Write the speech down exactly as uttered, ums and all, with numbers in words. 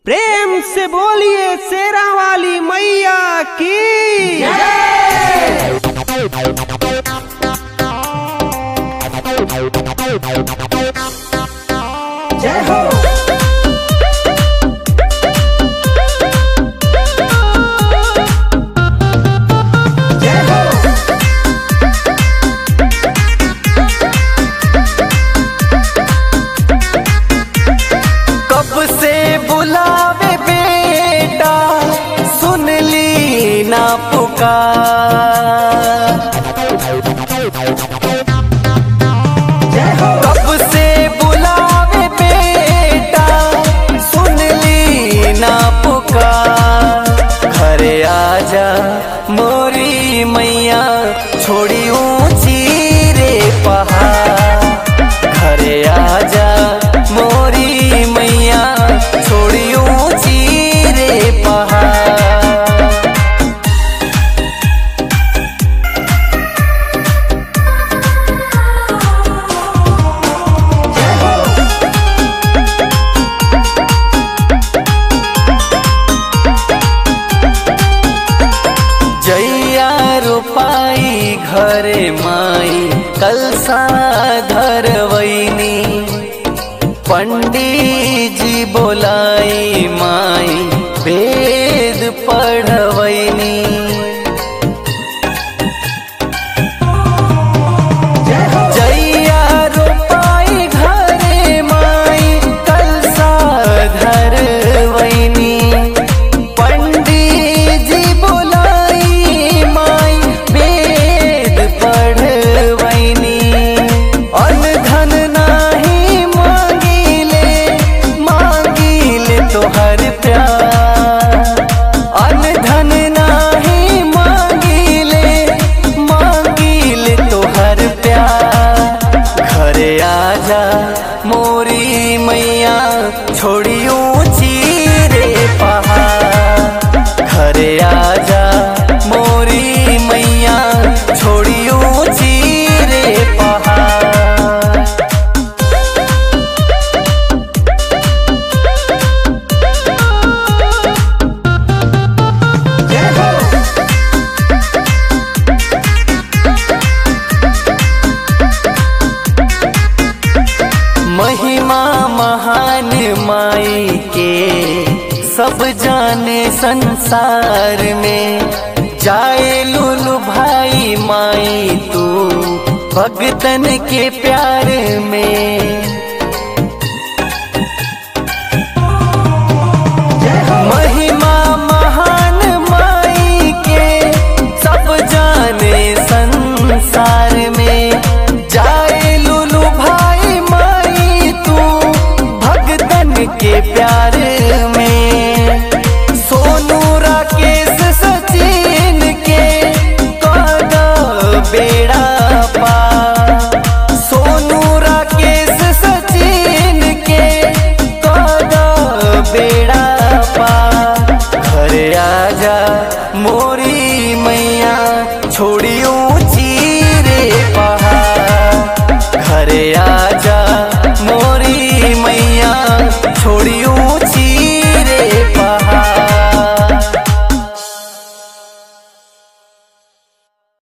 प्रेम से बोलिए शेरा वाली मैया की जय। जय हो। बुलावे बेटा सुन ली ना पुकार, कब से बुलावे बेटा सुन ली ना पुकार। घरे आजा मोरी मैया छोड़ी ऊंची रे पहाड़। घरे आजा मोरी मैया छोड़ी ऊंची रे पहाड़। जैया रोपाई घरे माई कलसा धरवैनी। पंडित जी बोलाई माई वेद पढ़वैनी। जैया रोपाई घरे माई कलसा धरवैनी। पंडित जी बोलाई माई वेद पढ़वैनी। अन्न धन नाही मांगीले मांगीले तोहर प्यार। अन्न धन नाही मांगीले मांगीले तोहर प्यार। घरे आजा मोरी मैया छोड़ी ऊंची रे पहाड़। घरे आजा मोरी मैया छोड़ी ऊंची रे पहाड़। महिमा महान माई के सब जाने संसार में। जाए लुलु भाई माई तू भगतन के प्यार में।